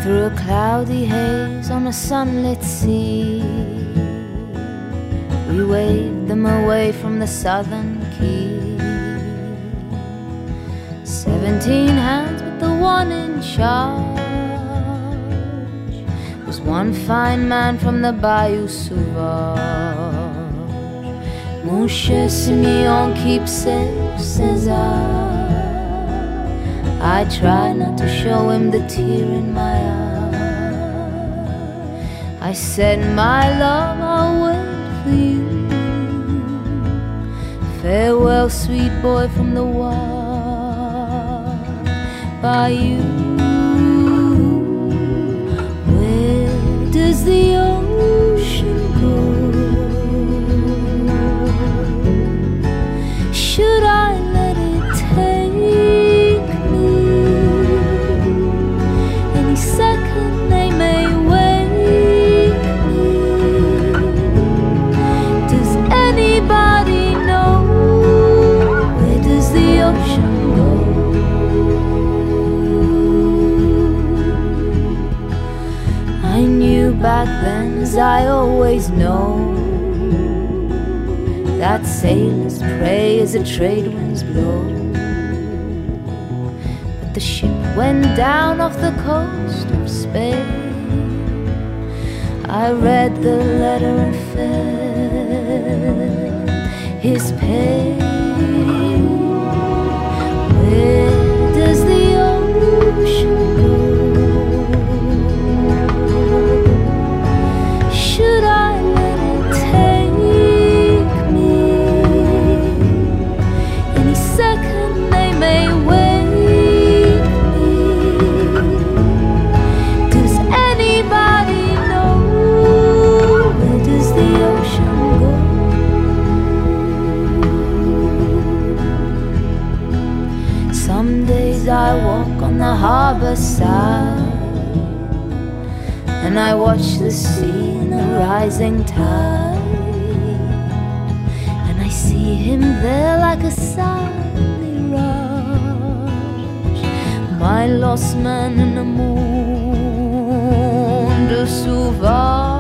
through a cloudy haze on a sunlit sea. We waved them away from the southern quay. 17 hands, but the one in charge was one fine man from the Bayou Sauvage. Mon cher Simeon, keep safe, says I try not to show him the tear in my eye. I said, my love, I'll wait for you. Farewell, sweet boy from the wild bayou. Where does the ocean go? Should I let it take me? Any second they may wake me. Does anybody know? Where does the ocean go? I knew back then, as I always know, that sailors pray as the trade winds blow. But the ship went down off the coast of Spain. I read the letter and felt his pain. Where does the ocean go? Should I let it take me? Any second they may wake me. Does anybody know? Where does the ocean go? Some days I walk on the harbor side, and I watch the sea in the rising tide, and I see him there like a silent mirage, my lost man in the monde sauvage.